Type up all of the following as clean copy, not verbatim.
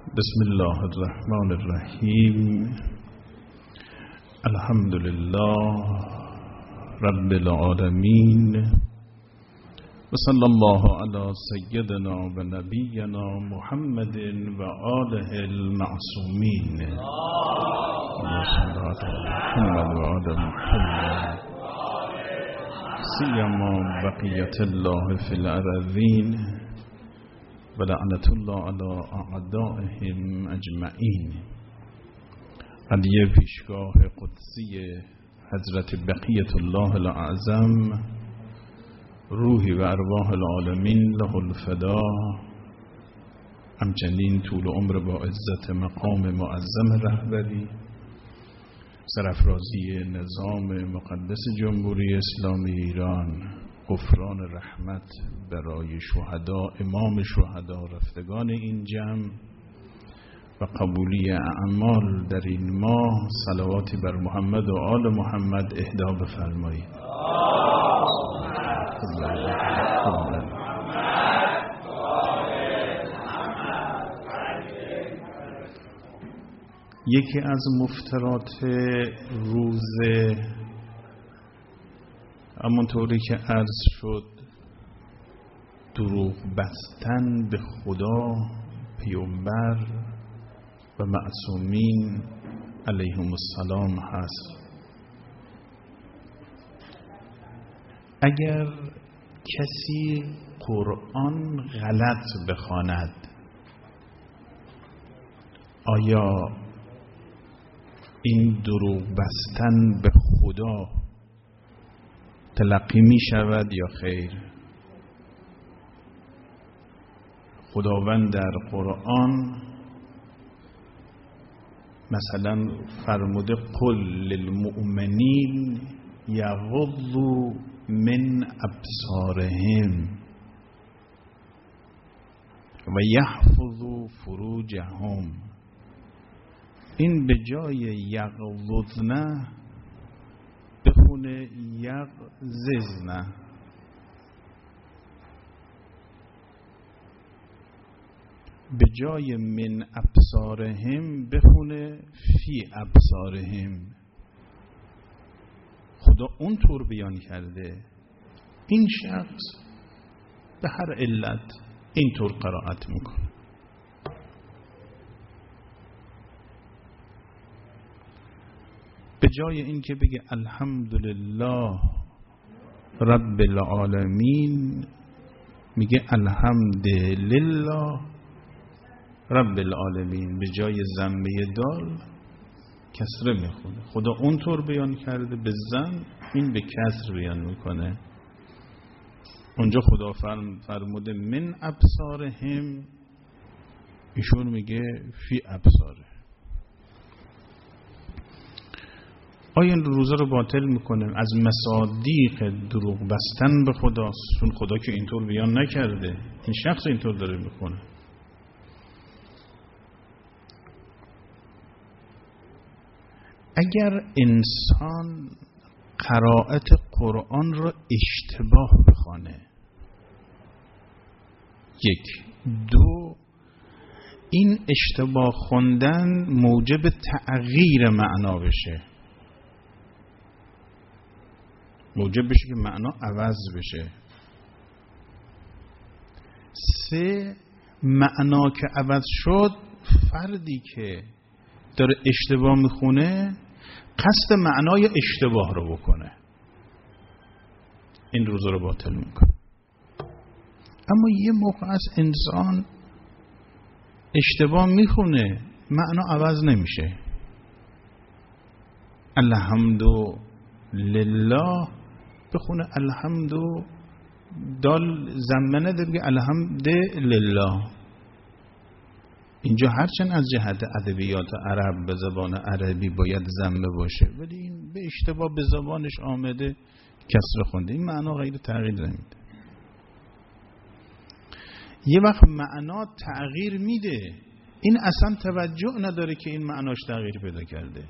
بسم الله الرحمن الرحیم. الحمد لله رب العالمین و صلی الله علی سیدنا و نبینا محمد و آله المعصومین. محمد و آل محمد سیما بقیت الله فی الارضین و لعنت الله علی اعدائهم اجمعین. هدیه پیشگاه قدسی حضرت بقیت الله الاعظم، روحی و ارواح العالمین له الفدا، همچنین طول عمر با عزت مقام معظم رهبری، سرافرازی نظام مقدس جمهوری اسلامی ایران، غفران رحمت برای شهدا، امام شهدا، رفتگان این جمع و قبولی اعمال در این ماه، صلواتی بر محمد و آل محمد اهدا بفرمایید. یکی از مفترات روز، همونطوری که عرض شد، دروغ بستن به خدا، پیامبر و معصومین علیهم السلام هست. اگر کسی قرآن غلط بخواند، آیا این دروغ بستن به خدا تلقی می شود یا خیر؟ خداوند در قرآن مثلا فرموده قل للمؤمنین یغضوا من ابصارهم و یحفظوا فروجهم. این به جای یغضضن بخونه یغضضن. به جای من ابصارهم بخونه فی ابصارهم. خدا اونطور بیان کرده، این شخص به هر علت اینطور قرائت میکنه. به جای اینکه بگه الحمدلله رب العالمین، میگه الحمدلله رب العالمین. به جای ضمه دال کسره میخونه. خدا اونطور بیان کرده به ضم، این به کسر بیان میکنه. اونجا خدا فرموده من ابصارهم، ایشون میگه فی ابصاره. آیا این روزه رو باطل میکنه؟ از مصادیق دروغ بستن به خداست، چون خدا که اینطور بیان نکرده، این شخص اینطور داره میکنه. اگر انسان قرائت قرآن رو اشتباه بخوانه، یک. دو، این اشتباه خوندن موجب تغییر معنا بشه، موجب بشه که معنا عوض بشه. سه، معنا که عوض شد، فردی که داره اشتباه میخونه قصد معنای اشتباه رو بکنه، این روزه رو باطل میکنه. اما یه موقع از انسان اشتباه میخونه، معنا عوض نمیشه. الحمدلله بخونه الحمدو، دال زمنه دیگه الحمدلله. اینجا هرچند از جهت ادبیات عرب به زبان عربی باید ضمه باشه، ولی این به اشتباه به زبانش آمده کسر خونده، این معنا غیر تغییر نمیده. یه وقت معنا تغییر میده، این اصلا توجه نداره که این معناش تغییر پیدا کرده،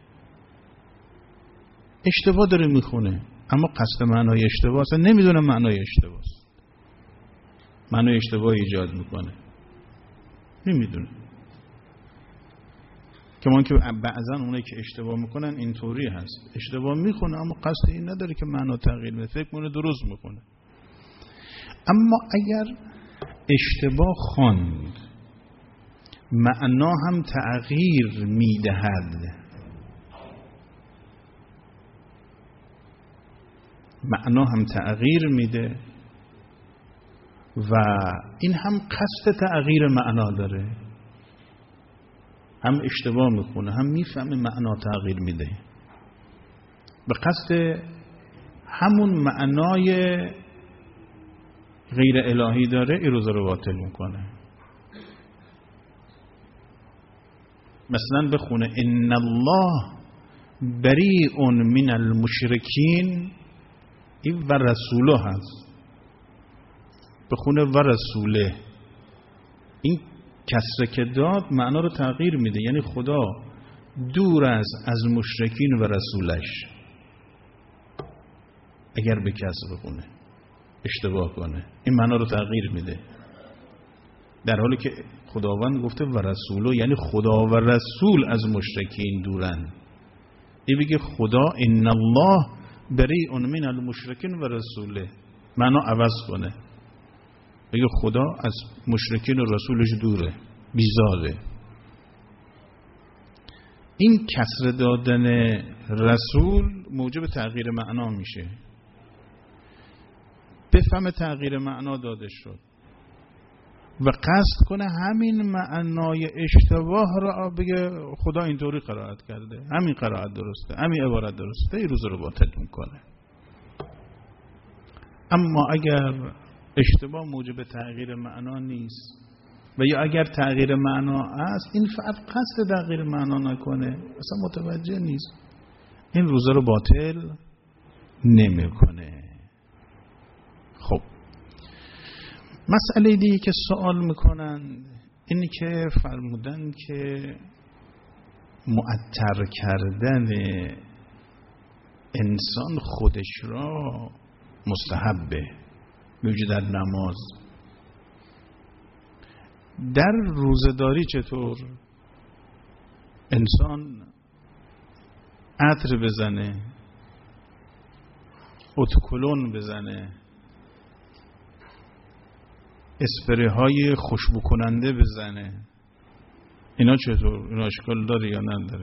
اشتباه داره میخونه، اما قصد معنای اشتباه اصلا نمیدونه معنای اشتباه است، معنای اشتباه ایجاد میکنه، نمیدونه. که من که بعضا اونایی که اشتباه میکنن اینطوری هست، اشتباه میخونه اما قصد این نداره که معنا تغییر بده، فکر کنه درست میکنه. اما اگر اشتباه خواند معنا هم تغییر میدهد، معنا هم تغییر میده و این هم قصد تغییر معنا داره، هم اشتباه میخونه هم میفهمه معنا تغییر میده، به قصد همون معنای غیر الهی داره این روزه رو باطل میکنه. مثلا بخونه ان الله بریء من المشرکین، این و رسوله هست، بخونه و رسوله، این کسره که داد معنا رو تغییر میده، یعنی خدا دور است از مشرکین و رسولش. اگر به کسر بخونه اشتباه کنه این معنا رو تغییر میده، در حالی که خداوند گفته و رسوله، یعنی خدا و رسول از مشرکین دورن. این بگه خدا ان الله بریء من المشرکین و رسوله، معنا عوض کنه، بگه خدا از مشرکین و رسولش دوره، بیزاره. این کسر دادن رسول موجب تغییر معنا میشه. بفهم تغییر معنا داده شد و قصد کنه همین معنای اشتباه را بگه خدا اینطوری قرائت کرده، همین قرائت درسته، همین عبارت درسته، این روزه رو باطل میکنه. اما اگر اشتباه موجب تغییر معنا نیست و یا اگر تغییر معنا است، این فرد قصد تغییر معنا نکنه، اصلا متوجه نیست، این روزه رو باطل نمیکنه. خب مسئله دیگه که سوال میکنن اینی که فرمودن که معطر کردن انسان خودش را مستحبه، میگه در نماز. در روزه‌داری چطور انسان عطر بزنه، اتکلون بزنه، اسپری های خوشبو کننده بزنه، اینا چطور؟ اینا اشکال داره یا نداره؟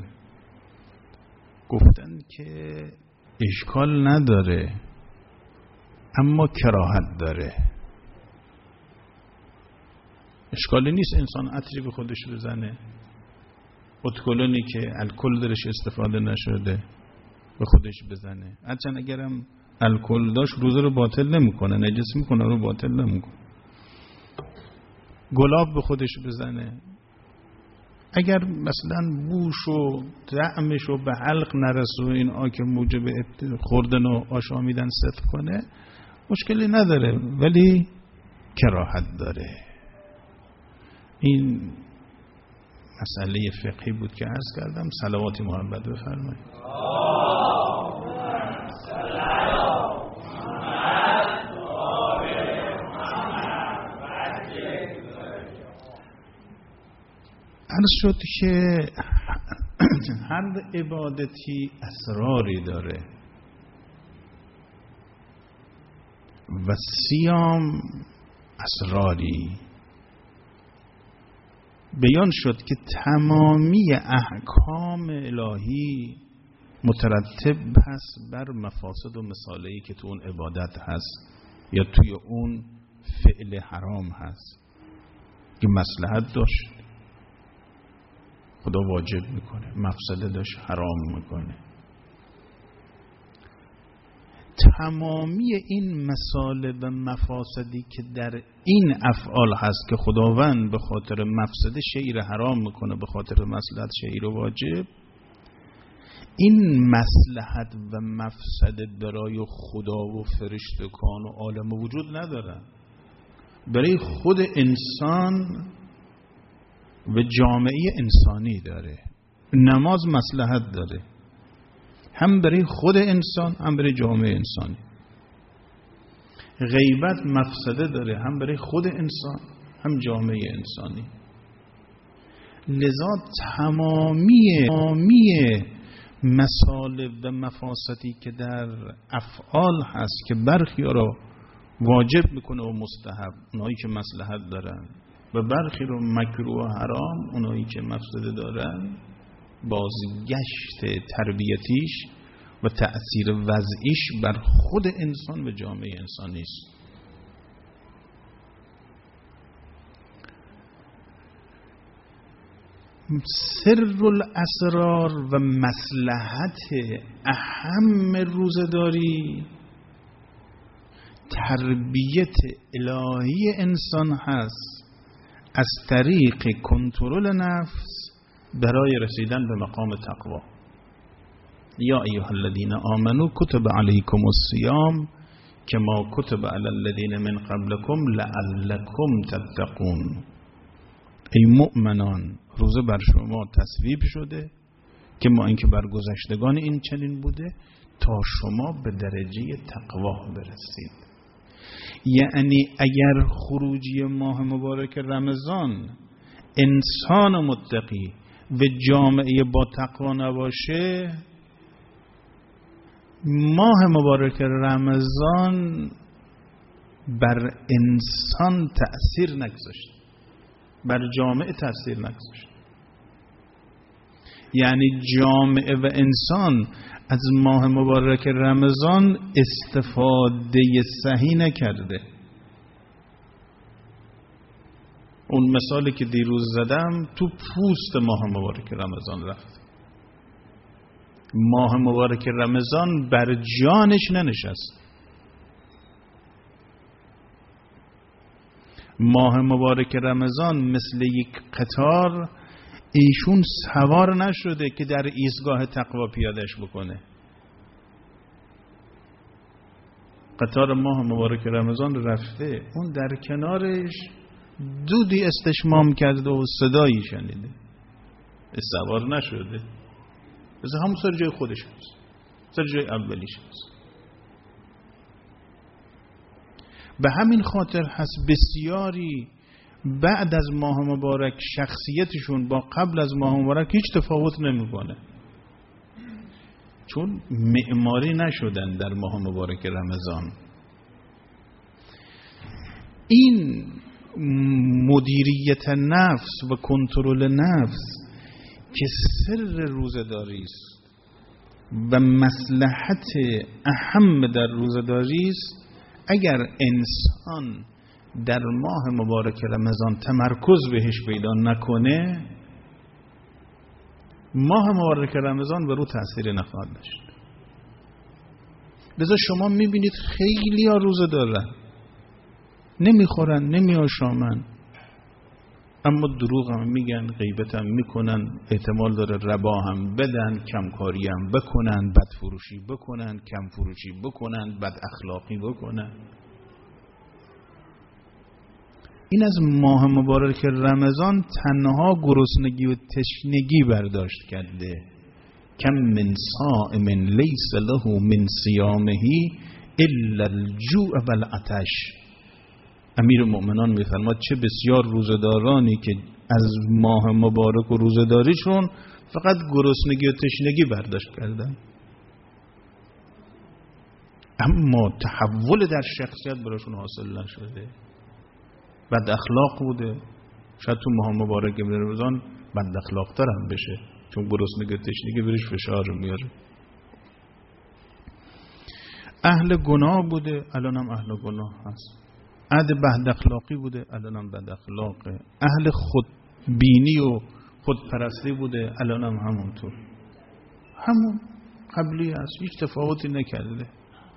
گفتن که اشکال نداره اما کراهت داره. اشکالی نیست انسان عطری به خودش بزنه، اتکلونی که الکل درش استفاده نشده به خودش بزنه، هرچند اگرم الکل داشت روزه رو باطل نمیکنه، نجس میکنه، رو باطل نمیکنه. گلاب به خودش بزنه، اگر مثلا بوش و طعمش و به حلق نرسه و این که موجب خوردن و آشامیدن ست کنه مشکلی نداره، ولی کراهت داره. این مسئله فقهی بود که عرض کردم. صلوات محمد بفرمایید. عرض شد که هر عبادتی اسراری داره و صیام اسراری. بیان شد که تمامی احکام الهی مترتب هست بر مفاسد و مصالحی که تو اون عبادت هست یا توی اون فعل حرام هست که مصلحت داشت خدا واجب میکنه، مفسده داشت حرام میکنه. تمامی این مصالح و مفاسدی که در این افعال هست که خداوند به خاطر مفسده شیء را حرام میکنه، به خاطر مصلحت شیء را واجب، این مصلحت و مفسده برای خدا و فرشتگان و عالم وجود ندارن، برای خود انسان و جامعه انسانی داره. نماز مصلحت داره هم برای خود انسان هم برای جامعه انسانی. غیبت مفسده داره هم برای خود انسان هم جامعه انسانی. لذا تمامی مصالح و مفاسدی که در افعال هست که برخی را واجب میکنه و مستحب، اونایی که مصلحت دارن، و برخی رو مکروه و حرام، اونایی که مفسده دارن، بازگشت تربیتیش و تأثیر وضعیش بر خود انسان و جامعه انسانی است. سر الاسرار و مصلحت اهم روزداری تربیت الهی انسان هست از طریق کنترل نفس برای رسیدن به مقام تقوا. یا ایها الذین آمنوا کتب علیکم الصیام کما کتب علی الذین من قبلکم لعلکم تتقون. ای مؤمنان، روزه بر شما تصویب شده که ما اینکه بر گذشتگان این چنین بوده تا شما به درجه تقوا برسید. یعنی اگر خروجی ماه مبارک رمضان انسان متقی و جامعه با تقوا نباشه، ماه مبارک رمضان بر انسان تأثیر نگذاشت، بر جامعه تأثیر نگذاشت. یعنی جامعه و انسان از ماه مبارک رمضان استفاده صحیح نکرده. اون مثالی که دیروز زدم تو پوست ماه مبارک رمضان رفت. ماه مبارک رمضان بر جانش ننشست. ماه مبارک رمضان مثل یک قطار ایشون سوار نشده که در ایستگاه تقوا پیادش بکنه. قطار ماه مبارک رمضان رفته، اون در کنارش دودی استشمام کرده و صدایی شنیده، سوار نشده، مثل همون سر جای خودش هست، سر جای اولیش هست. به همین خاطر هست بسیاری بعد از ماه مبارک شخصیتشون با قبل از ماه مبارک هیچ تفاوت نمیکنه، چون معماری نشدن در ماه مبارک رمضان. این مدیریت نفس و کنترل نفس که سر روزداری است و مصلحت اهم در روزداری است، اگر انسان در ماه مبارک رمضان تمرکز بهش پیدا نکنه، ماه مبارک رمضان به رو تأثیر نخواهد داشت. لذا شما میبینید خیلی ها روزه دارن، نمیخورن، نمیآشامن، اما دروغ هم میگن، غیبت هم میکنن، احتمال داره ربا هم بدن، کمکاری هم بکنن، بدفروشی بکنن، کم فروشی بکنن، بد اخلاقی بکنن. این از ماه مبارک رمضان تنها گرسنگی و تشنگی برداشت کرده. کم من صائم لیس له من صیامه الا الجوع والعطش. امیر المؤمنان میفرماد چه بسیار روزدارانی که از ماه مبارک و روزداریشون فقط گرسنگی و تشنگی برداشت کردن، اما تحول در شخصیت براشون حاصل نشده. بد اخلاق بوده، شاید تو ماه مبارک رمضان بد اخلاق تر هم بشه، چون گرسنگی و تشنگی برش فشار میاره. اهل گناه بوده، الان هم اهل گناه هست. اهل بد اخلاقی بوده، الان هم بد اخلاقه. اهل خودبینی و خودپرستی بوده، الان هم همونطور، همون قبلی هست، هیچ تفاوتی نکرده.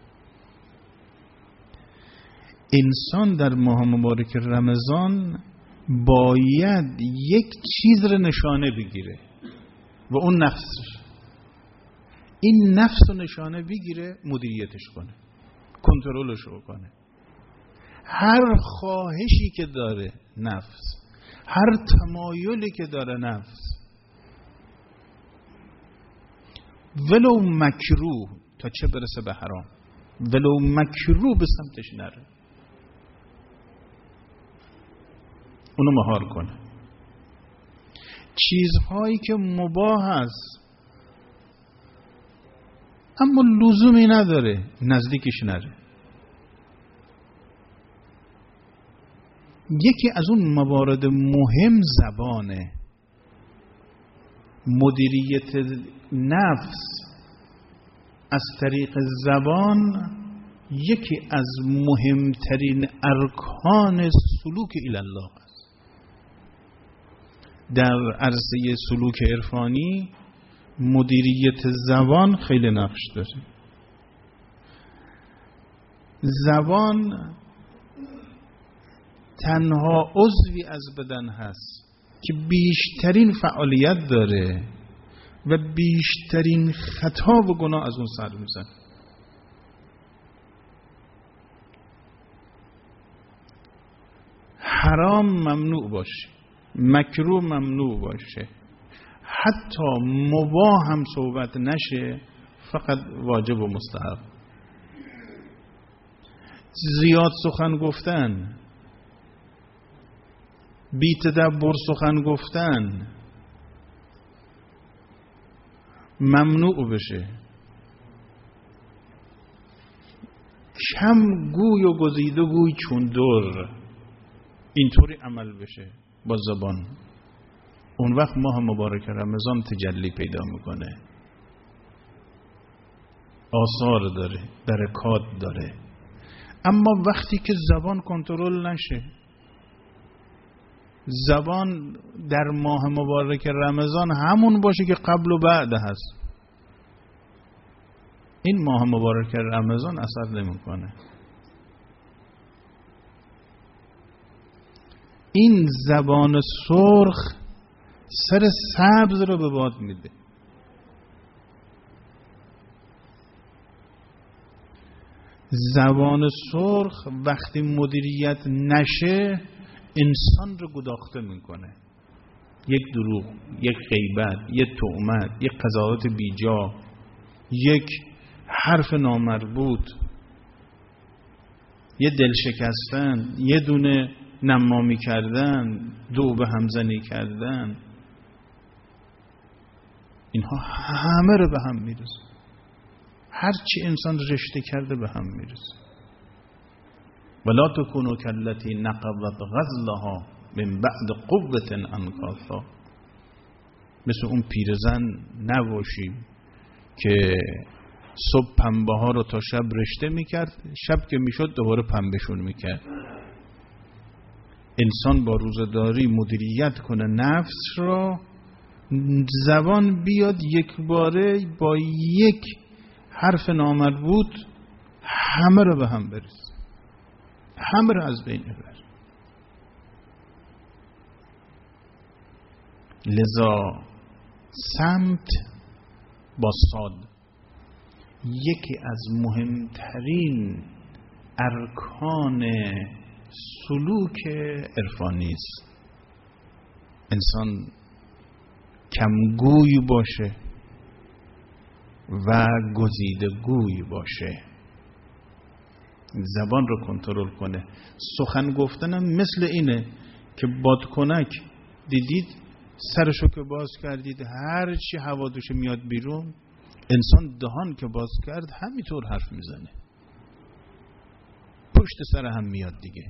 انسان در ماه مبارک رمضان باید یک چیز رو نشانه بگیره و اون نفسش. این نفس رو نشانه بگیره، مدیریتش کنه، کنترلش رو کنه. هر خواهشی که داره نفس، هر تمایلی که داره نفس، ولو مکروه تا چه برسه به حرام، ولو مکروه به سمتش نره، اونو مهار کنه. چیزهایی که مباح است اما لزومی نداره نزدیکش نره. یکی از اون موارد مهم زبانه. مدیریت نفس از طریق زبان یکی از مهمترین ارکان سلوک الله است. در عرصه سلوک عرفانی مدیریت زبان خیلی نقش داره. زبان تنها عضوی از بدن هست که بیشترین فعالیت داره و بیشترین خطا و گناه از اون سر میزنه. حرام ممنوع باشه، مکروه ممنوع باشه، حتی مباح هم صحبت نشه، فقط واجب و مستحب. زیاد سخن گفتن، بی تدبر سخن گفتن ممنوع بشه. کم گوی و گزیده گوی چون در، اینطوری عمل بشه با زبان. اون وقت ماه مبارک رمضان تجلی پیدا میکنه، آثار داره، برکات داره. اما وقتی که زبان کنترل نشه، زبان در ماه مبارک رمضان همون باشه که قبل و بعد هست، این ماه مبارک رمضان اثر نمیکنه. این زبان سرخ سر سبز رو به باد میده. زبان سرخ وقتی مدیریت نشه انسان رو گداخته میکنه. یک دروغ، یک غیبت، یک تهمت، یک قضاوت بیجا، یک حرف نامربوط، یه دل شکستن، یه دونه نمامی کردن، دو به همزنی کردن، اینها همه رو به هم میرسه. هرچی انسان رشته کرده به هم میرسه. ولا تکونوا کاللتی نقضت غزلها من بعد قوة انکاثا. مثل اون پیرزن نباشیم که صبح پنبه ها رو تا شب رشته میکرد، شب که میشد دوباره پنبهشون میکرد. انسان با روزداری مدیریت کنه نفس را، زبان بیاد یک باره با یک حرف نامربوط همه رو به هم برسه، همه رو از بین ببر. لذا سمت با صاد یکی از مهمترین ارکان سلوک عرفانی است. انسان کمگوی باشه و گزیدگوی باشه، زبان رو کنترل کنه. سخن گفتنم مثل اینه که بادکنک دیدید سرشو که باز کردید هر چی هوا دوش میاد بیرون، انسان دهان که باز کرد همینطور حرف میزنه، پشت سر هم میاد دیگه.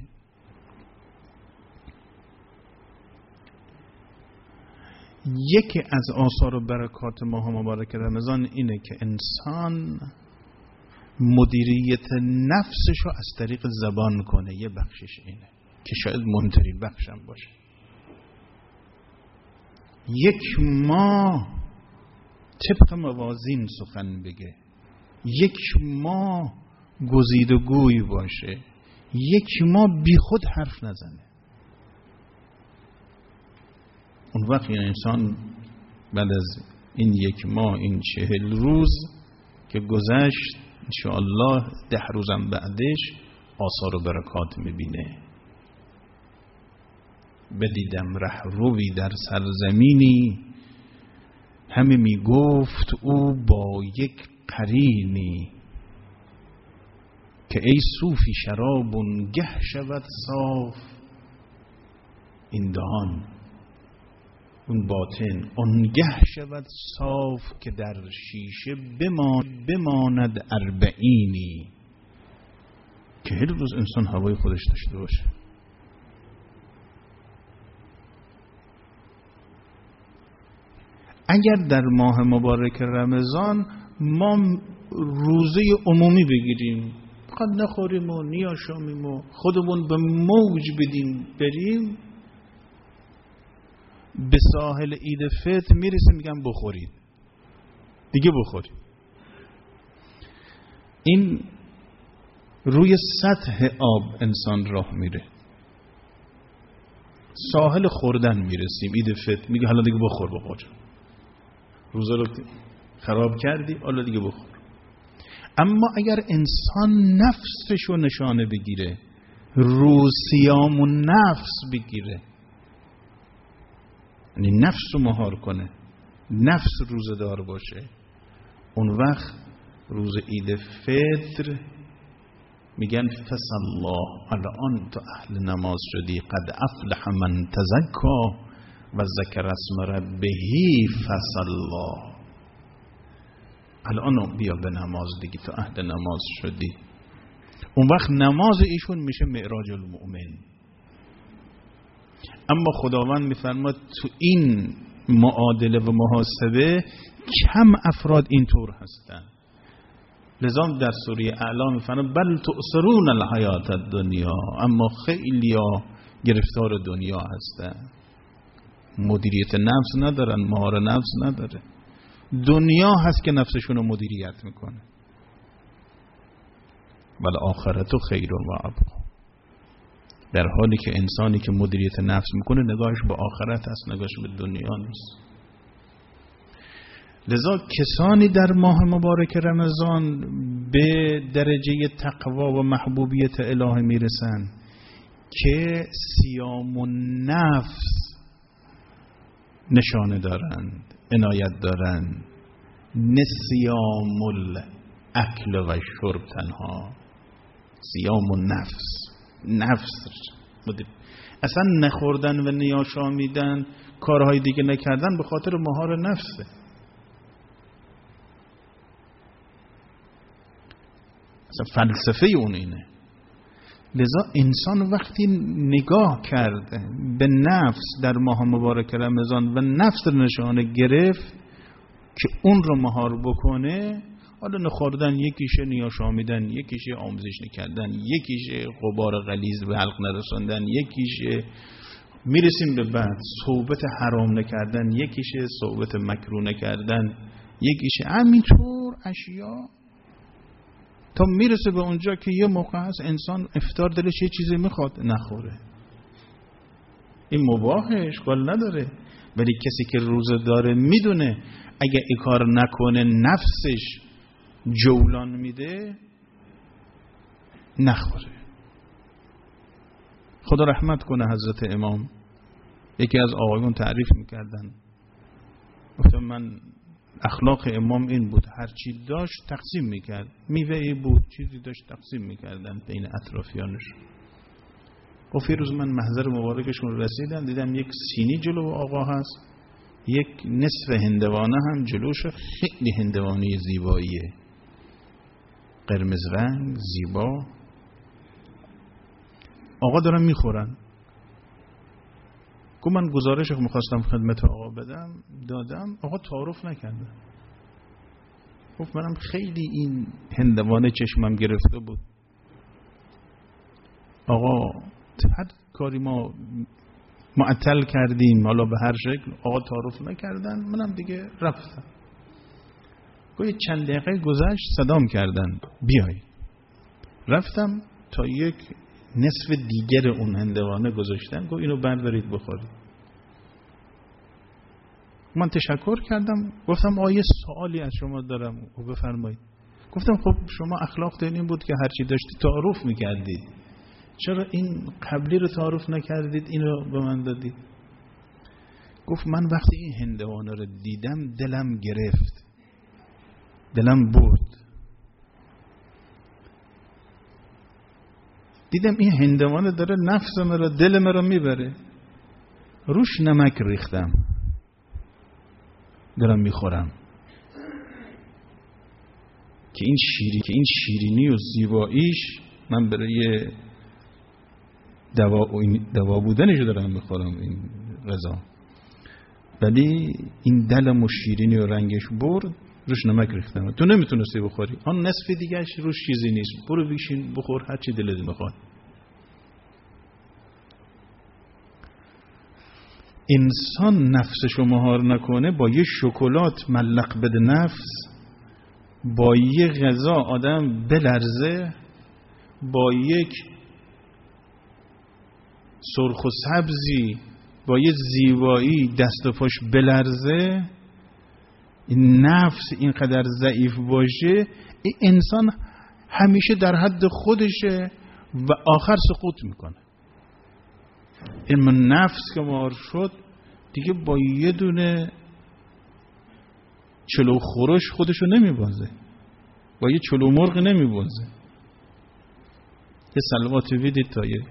یکی از آثار و برکات ماه مبارک رمضان اینه که انسان مدیریت نفسش رو از طریق زبان کنه. یه بخشش اینه که شاید مهمترین بخشم باشه. یک ماه طبق موازین سخن بگه، یک ماه گزیدگوی باشه، یک ماه بی خود حرف نزنه. اون وقت این انسان بعد از این یک ماه، این 40 روز که گذشت، انشاءالله 10 روزم بعدش آثار و برکات میبینه. بدیدم رهروی در سرزمینی، همه میگفت او با یک قرینی، که ای صوفی شرابون گه شود صاف این دهان اون باطن آنگه شود صاف که در شیشه بماند اربعینی، که هر روز انسان هوای خودش داشته باشه. اگر در ماه مبارک رمضان ما روزه عمومی بگیریم، فقط نخوریم و نیاشامیم و خودمون به موج بدیم بریم، به ساحل عید فطر میرسیم میگم بخورید دیگه، بخورید. این روی سطح آب انسان راه میره، ساحل خوردن میرسیم عید فطر، میگه حالا دیگه بخور، روزا رو خراب کردی حالا دیگه بخور. اما اگر انسان نفسش رو نشانه بگیره، روسیام و نفس بگیره، یعنی نفس رو مهار کنه، نفس روزدار باشه، اون وقت روز عید فطر میگن فصلا، الان تو اهل نماز شدی، قد افلح من تزکا و ذکر اسم ربه فصلا، الان بیا به نماز دیگه، تو اهل نماز شدی. اون وقت نماز ایشون میشه معراج المؤمن. اما خداوند میفرماد تو این معادله و محاسبه کم افراد اینطور هستن. لذا در سوره اعلا میفرماد بل تؤثرون الحیات الدنیا، اما خیلیا گرفتار دنیا هستن، مدیریت نفس ندارن، مهار نفس نداره، دنیا هست که نفسشون رو مدیریت میکنه. ولی آخرت خیر و ابقا، در حالی که انسانی که مدیریت نفس میکنه نگاهش به آخرت هست، نگاهش به دنیا نیست. لذا کسانی در ماه مبارک رمضان به درجه تقوا و محبوبیت الهی میرسن که صیام النفس نشانه دارند، عنایت دارند، نسیام الاکل و شرب تنها، صیام النفس، نفس اصلا نخوردن و نیاشامیدن، کارهای دیگه نکردن به خاطر مهار نفسه. اصلا فلسفه اون اینه. لذا انسان وقتی نگاه کرده به نفس در ماه مبارک رمضان و نفس رو نشانه گرفت که اون رو مهار بکنه، حالا نخوردن یکیشه، نیاشامیدن یکیشه، آموزش نکردن یکیشه، غبار غلیظ به حلق نرساندن یکیشه، میرسیم به بعد صحبت حرام نکردن یکیشه، صحبت مکروه نکردن یکیشه، همینطور اشیا تا میرسه به اونجا که یه موقع هست انسان افطار دلش یه چیزی میخواد نخوره، این مباهه، اشکال نداره. ولی کسی که روزه داره میدونه اگه این کار نکنه نفسش جولان میده، نخوره. خدا رحمت کنه حضرت امام، یکی از آقایون تعریف میکردن، گفتم من اخلاق امام این بود هر چی داشت تقسیم میکرد، میوه‌ای بود چیزی داشت تقسیم میکردن بین اطرافیانش. گفت یه روز من محضر مبارکشون رسیدم، دیدم یک سینی جلو آقا هست، یک نصف هندوانه هم جلوش، خیلی هندوانه زیباییه، قرمز رنگ زیبا. آقا دارن میخورن. گفت من گزارش میخواستم خدمت آقا بدم، دادم، آقا تعارف نکرده. گفت منم خیلی این هندوانه چشمم گرفته بود. آقا هر کاری ما معطل کردیم، حالا به هر شکل، آقا تعارف نکردن، منم دیگه رفتم. گفت چند دقیقه گذشت صدام کردن بیای. رفتم تا یک نصف دیگر اون هندوانه گذاشتن، گفت اینو بردارید بخورید. من تشکر کردم، گفتم آیه سوالی از شما دارم، و بفرمایید. گفتم خب شما اخلاق این بود که هرچی داشتی تعارف میکردید، چرا این قبلی رو تعارف نکردید اینو به من دادید؟ گفت من وقتی این هندوانه رو دیدم دلم گرفت، دلم برد. دیدم این هندوانه داره نفس مرا، دل مرا میبره، روش نمک ریختم، دارم میخورم که این شیرینی و زیباییش من برای دوا بودنشو دارم میخورم این غذا، ولی این دلم و شیرینی و رنگش برد، روش نمک ریختم، تو نمیتونستی بخوری، آن نصف دیگهش روش چیزی نیست، برو بشین بخور هر چی دلت میخواد. انسان نفسشو مهار نکنه، با یه شکلات ملق بده نفس، با یه غذا آدم بلرزه، با یک سرخ و سبزی، با یه زیبایی دست و پاش بلرزه، این نفس اینقدر ضعیف باشه، این انسان همیشه در حد خودشه و آخر سقوط میکنه. این من نفس که مار شد دیگه با یه دونه چلو خورش خودشو نمیبازه، با یه چلو مرغ نمیبازه. یه صلوات ویدید تا یه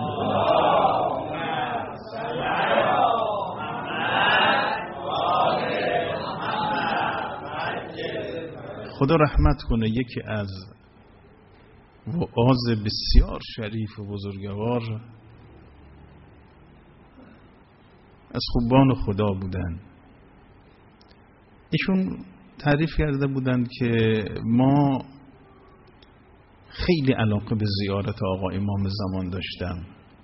خدا رحمت کنه یکی از وعاظ بسیار شریف و بزرگوار از خوبان خدا بودن. ایشون تعریف کرده بودند که ما خیلی علاقه به زیارت آقا امام زمان داشتم،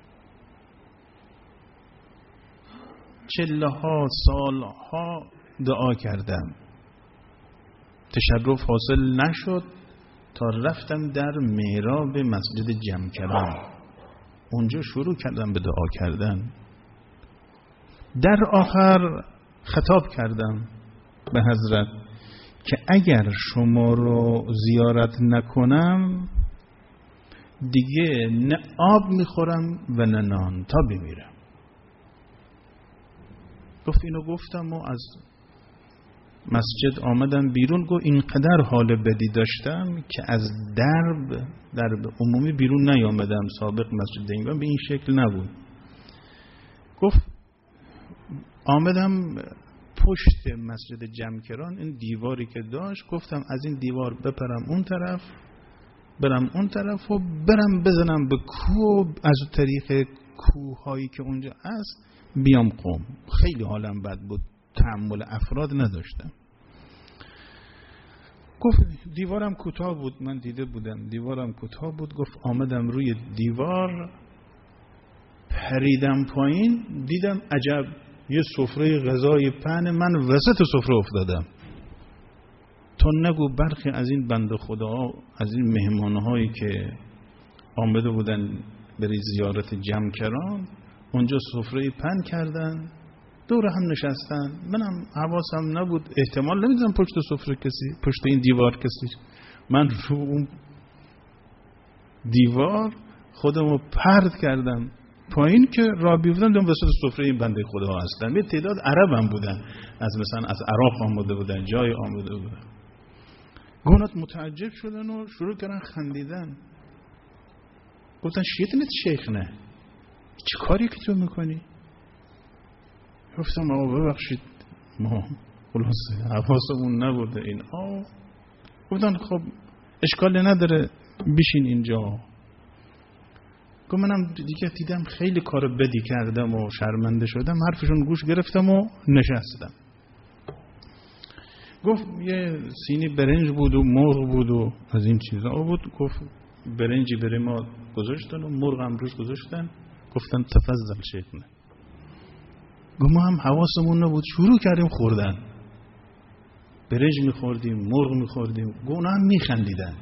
چله‌ها سالها دعا کردم، تشرف حاصل نشد تا رفتم در محراب مسجد جمکران، اونجا شروع کردم به دعا کردن. در آخر خطاب کردم به حضرت که اگر شما رو زیارت نکنم دیگه نه آب میخورم و نه نان تا بمیرم. گفت اینو گفتم و از مسجد آمدم بیرون. گفت اینقدر حال بدی داشتم که از درب عمومی بیرون نیامدم، سابق مسجد دیگه به این شکل نبود. گفت آمدم پشت مسجد جمکران، این دیواری که داشت، گفتم از این دیوار بپرم اون طرف، برم اون طرف و برم بزنم به کوه، از طریق کوه‌هایی که اونجا هست بیام قم. خیلی حالم بد بود، تحمل افراد نداشتم. گفت دیوارم کوتاه بود، من دیده بودم دیوارم کوتاه بود. گفت آمدم روی دیوار، پریدم پایین، دیدم عجب یه سفره غذای پهن، من وسط سفره افتادم. تو نگو برخی از این بنده خدا، از این مهمانهایی که آمده بودن بری زیارت جمکران، اونجا سفره پهن کردن، دور هم نشستن، منم حواسم نبود، احتمال نمیدونم پشت سفره کسی، پشت این دیوار کسی. من رو اون دیوار خودمو پرت کردم پایین که را بیفتم، دیدم وسط سفره این بنده خدا هستن. یه تعداد عرب هم بودن، از مثلا از عراق آمده بودن، جای آمده بودن. گونات متعجب شدن و شروع کردن خندیدن. گفتن شیطنت شیخ نه، چه کاری که تو میکنی؟ گفتم آقا ببخشید ما خلاصه حواسمون نبوده این. گفتن خب اشکالی نداره بشین اینجا. گفتم منم دیگه دیدم خیلی کار بدی کردم و شرمنده شدم، حرفشون گوش گرفتم و نشستم. گفت یه سینی برنج بود و مرغ بود و از این چیزا بود. گفت برنجی برای ما گذاشتن و مرغ هم روش گذاشتن، گفتن تفضل شیخنا. گفت ما هم حواسمون نبود، شروع کردیم خوردن، برنج میخوردیم، مرغ میخوردیم. گفت اونا هم میخندیدن.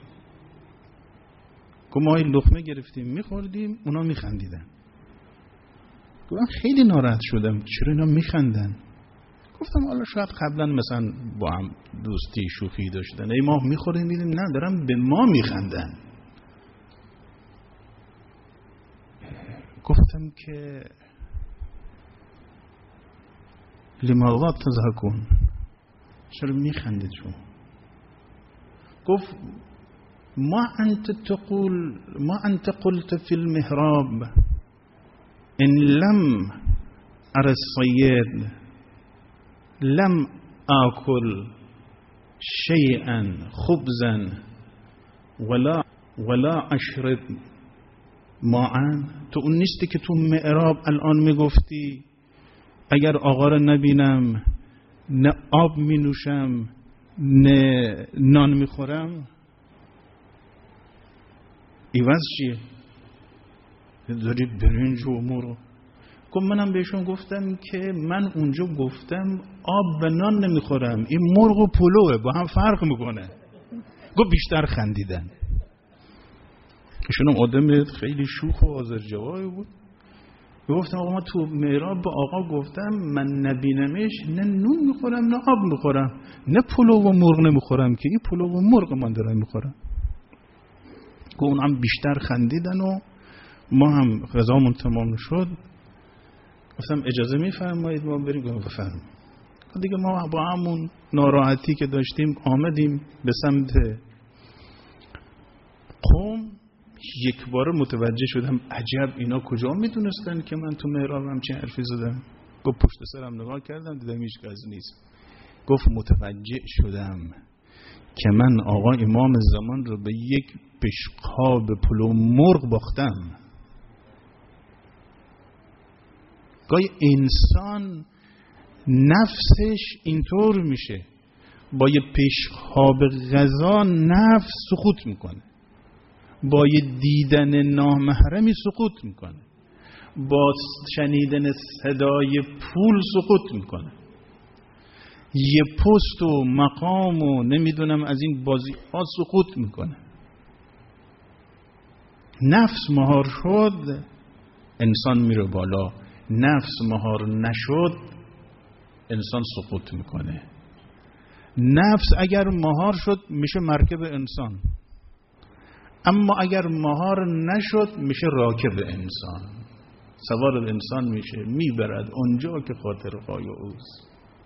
گفت ما این لقمه گرفتیم میخوردیم، اونا میخندیدن. گفتم خیلی ناراحت شدم، چرا اینا میخندن؟ گفتم حالا شاید قبلا مثلا با هم دوستی شوخی داشتن، ای ما میخوریم میدیم، نه دارم به ما میخندن. گفتم که لماذا تضحكون، چرا میخندید شما؟ گفت ما انت قلت في المحراب ان لم ار الصيد لم آکل شیئا خبزا ولا اشرب ماء. تو اون نیستی که تو معراب الان میگفتی اگر آقا رو نبینم نه آب می نوشم نه نان میخورم؟ ایواز چیه؟ داری برنج و مرغ. گفت منم بهشون گفتم که من اونجا گفتم آب و نان نمیخورم، این مرغ و پلوه با هم فرق میکنه. گفت بیشتر خندیدن. ایشون هم آدم خیلی شوخ و آذرجوایی بود. گفتم آقا ما تو معراب به آقا گفتم من نبینمش نه نون میخورم نه آب میخورم، نه پلو و مرغ نمیخورم که این پلو و مرغ من دارم میخورم. گفت اونم بیشتر خندیدن و ما هم غذامون تمام شد. گفتم اجازه میفرمایید ما بریم؟ گفتم بفرمایید. دیگه ما با همون ناراحتی که داشتیم آمدیم به سمت قم. یک بار متوجه شدم عجب اینا کجا میدونستن که من تو محرابم چه حرفی زدم. گفت پشت سرم نگاه کردم دیدم هیچ کس نیست. گفت متوجه شدم که من آقا امام زمان رو به یک بشقاب پلو مرغ باختم. گاهی انسان نفسش اینطور میشه، با یه پیشخواب غذا نفس سقوط میکنه، با یه دیدن نامحرمی سقوط میکنه، با شنیدن صدای پول سقوط میکنه، یه پست و مقام و نمیدونم از این بازی ها سقوط میکنه. نفس مهار شد انسان میره بالا، نفس مهار نشد انسان سقوط میکنه. نفس اگر مهار شد میشه مرکب انسان، اما اگر مهار نشد میشه راکب انسان، سوار انسان میشه، میبرد اونجا که خاطر خواهی اوست.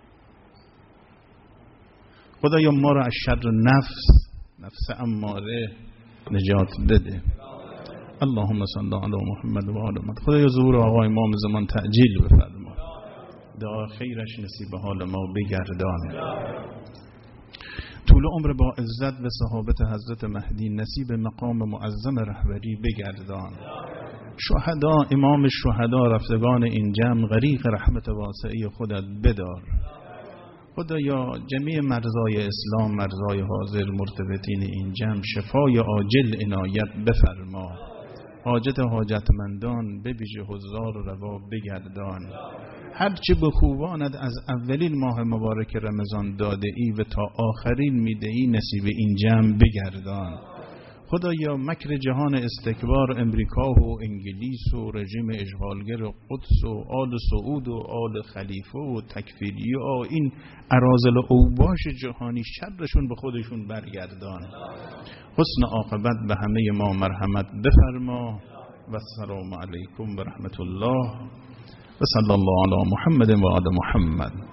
خدایا ما را از شر نفس اماره نجات بده. اللهم صل علی محمد و آل محمد. خدایا ظهور آقا امام زمان تعجیل بفرما، دعا خیرش نصیب حال ما بگردان، طول عمر با عزت و صحابت حضرت مهدی نصیب مقام معظم رهبری بگردان. شهدا امام شهدا رفتگان این جمع غریق رحمت واسعی خودت بدار. خدایا جمیع مرزای اسلام، مرزای حاضر مرتبطین این جمع شفای عاجل عنایت بفرما، حاجت حاجتمندان به ویژه حضار و روا بگردان. هرچه به خوبانت از اولین ماه مبارک رمضان داده ای و تا آخرین میده ای نصیب این جمع بگردان. خدایا مکر جهان استکبار امریکا و انگلیس و رژیم اشغالگر قدس و آل سعود و آل خلیفه و تکفیری و این اراذل اوباش جهانی شرشون به خودشون برگردان. حسن عاقبت به همه ما مرحمت بفرما و السلام علیکم و رحمت الله و صلی الله علی محمد و آل محمد.